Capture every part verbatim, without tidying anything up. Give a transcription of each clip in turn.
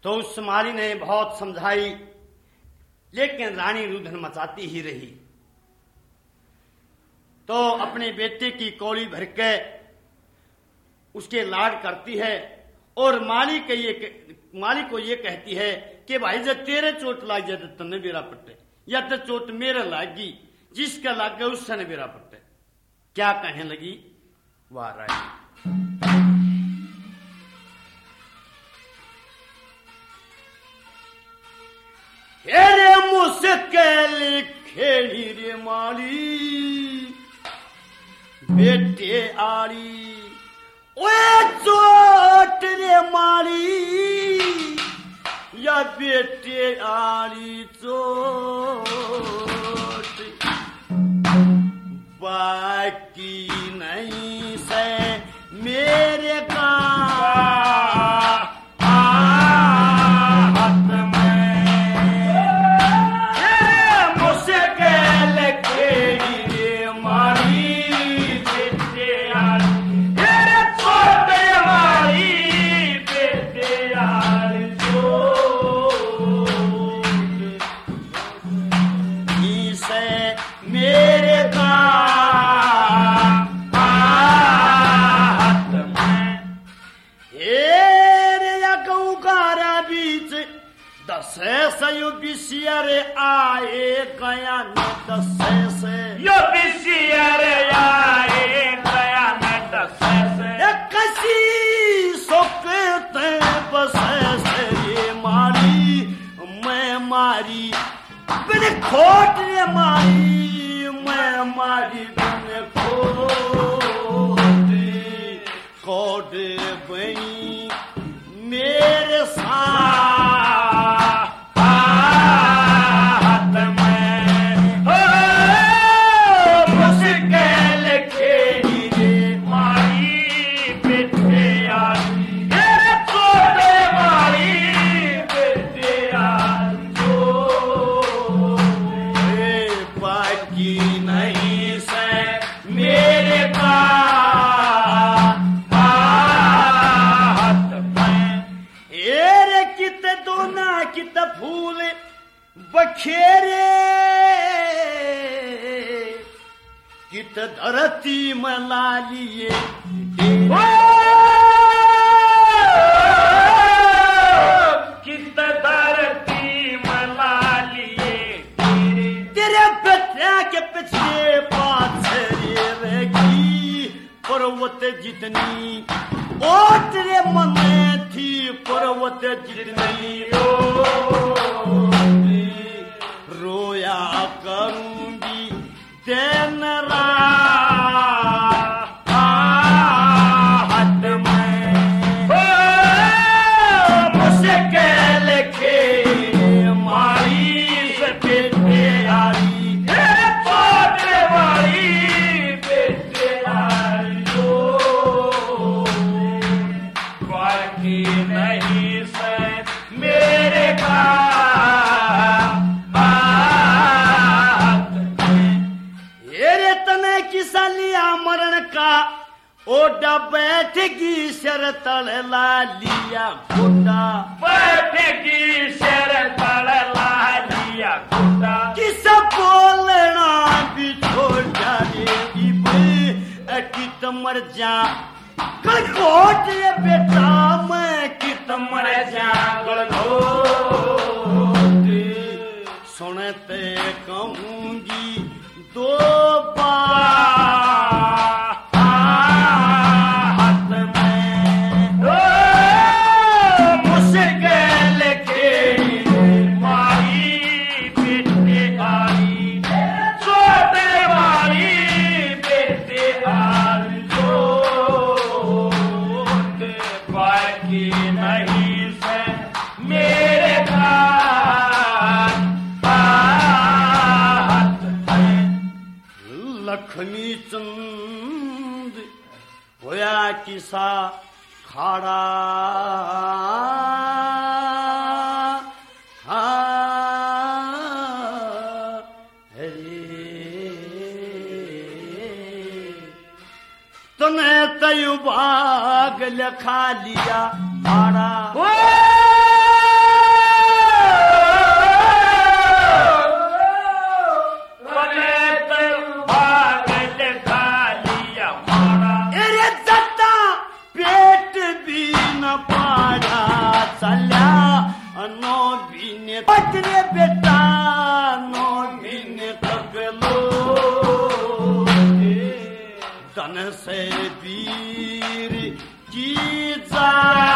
तो उस माली ने बहुत समझाई, लेकिन रानी रुधन मचाती ही रही। तो अपने बेटे की कौड़ी भर के उसके लाड करती है और माली के ये माली को ये कहती है कि भाई जब तेरे चोट लाग जाए तो तन्ने बेरा पट्टे, या तो चोट मेरे लागी, जिसका लाग गया उससे बेरा पट्टे। क्या कहने लगी वाह रानी, हेरे मुश्किल खेड़ी रे माली बेटे आली, ओए चोट रे माली या बेटे आली चोट, बाकी नहीं से मेरे का यो बिसियारे आए गया न दसे से, यो बिसियारे आए गया न दसे से, कसी सोकते बसे से ये मारी मैं मारी बिन खोट रे मारी, मैं मारी बिन खोट खोट बनी मेरे साथ बखेरे कित धरती में लालिए, कित धरती में लालिए, तेरे बेटे के पीछे पाछे रहेगी पर्वत जितनी, ओ तेरे मन में थी पर्वत जितनी, रोया करूंगी दिन रात में, मुश्किल खेल मारी से बेटे आली, बेटे वाली बेटे आली, बाकी नहीं से मेरे का मरण का ओडा बैठेगी शर तल ला लिया घोटा, बैठेगी शर तल ला लिया घोटा, किस बोलना भी छोड़ जाएगी कित मर जा गलघोट ये बेटा मैं कित मर जा गलघोट, सुनते कहूंगी दो बार लखनी चंद होया किसा खाड़ा, तने तयु भाग लखा लिया भाड़ा, ल्या नो बीने पकड़े बेटा नो बीने तक लो तन से वीर की जा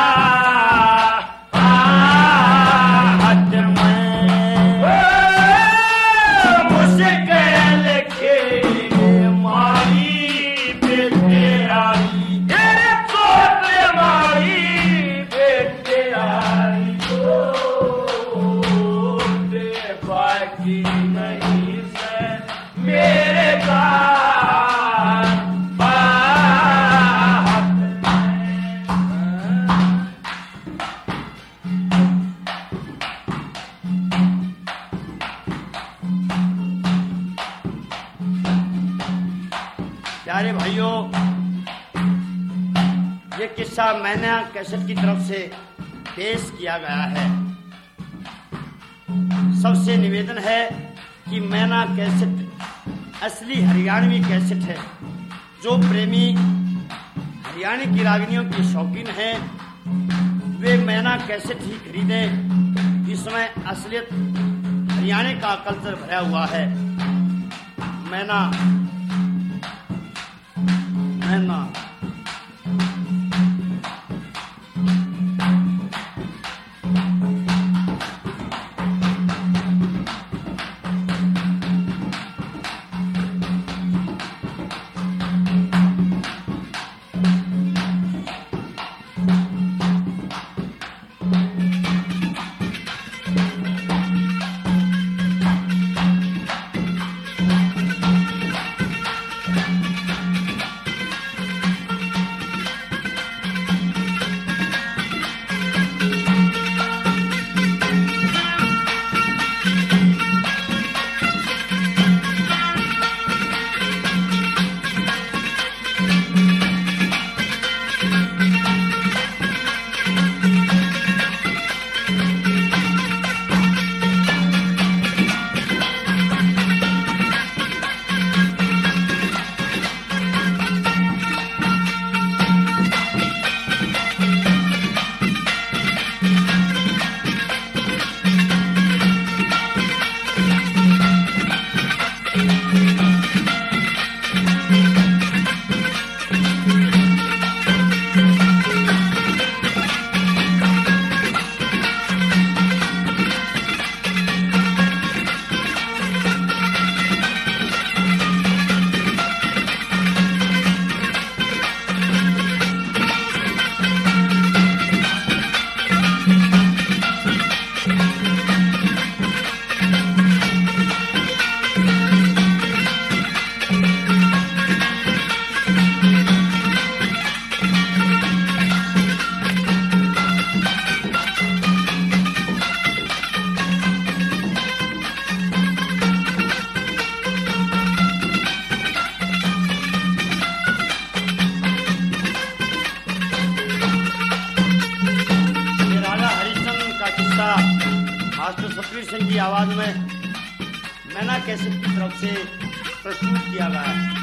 प्यारे भाइयों, ये किस्सा मैना कैसेट की तरफ से पेश किया गया है। सबसे निवेदन है कि मैना कैसेट असली हरियाणवी कैसेट है। जो प्रेमी हरियाणा की रागनियों के शौकीन हैं वे मैना कैसेट ही खरीदें। इसमें असलियत हरियाणा का कल्चर भरा हुआ है। मैना मैना मास्टर सतवीर सिंह की आवाज में मैना कैसेट की तरफ से प्रस्तुत किया गया है।